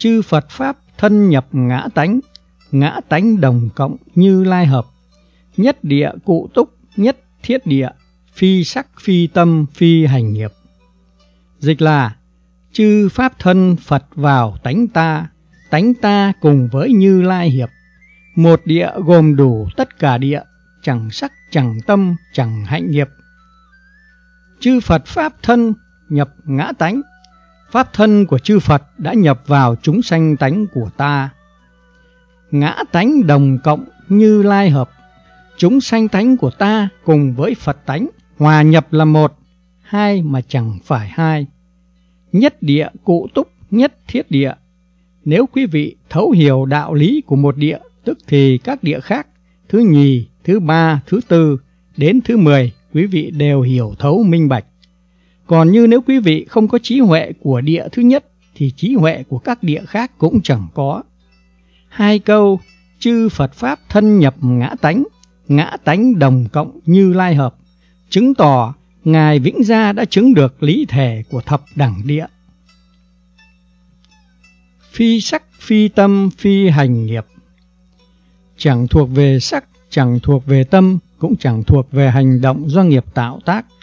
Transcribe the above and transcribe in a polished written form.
chư Phật Pháp thân nhập ngã tánh đồng cộng Như Lai hợp, nhất địa cụ túc nhất thiết địa, phi sắc phi tâm phi hành nghiệp. Dịch là: chư Pháp thân Phật vào tánh ta cùng với Như Lai hiệp, một địa gồm đủ tất cả địa, chẳng sắc chẳng tâm chẳng hạnh nghiệp. Chư Phật Pháp thân nhập ngã tánh, Pháp thân của chư Phật đã nhập vào chúng sanh tánh của ta. Ngã tánh đồng cộng Như Lai hợp, chúng sanh tánh của ta cùng với Phật tánh hòa nhập là một, hai mà chẳng phải hai. Nhất địa cụ túc nhất thiết địa. Nếu quý vị thấu hiểu đạo lý của một địa, tức thì các địa khác, thứ nhì, thứ ba, thứ tư đến thứ 10, quý vị đều hiểu thấu minh bạch. Còn như nếu quý vị không có trí huệ của địa thứ nhất, thì trí huệ của các địa khác cũng chẳng có. Hai câu chư Phật Pháp thân nhập ngã tánh đồng cộng Như Lai hợp, chứng tỏ Ngài Vĩnh Gia đã chứng được lý thể của thập đẳng địa. Phi sắc phi tâm phi hành nghiệp. Chẳng thuộc về sắc, chẳng thuộc về tâm, cũng chẳng thuộc về hành động do nghiệp tạo tác,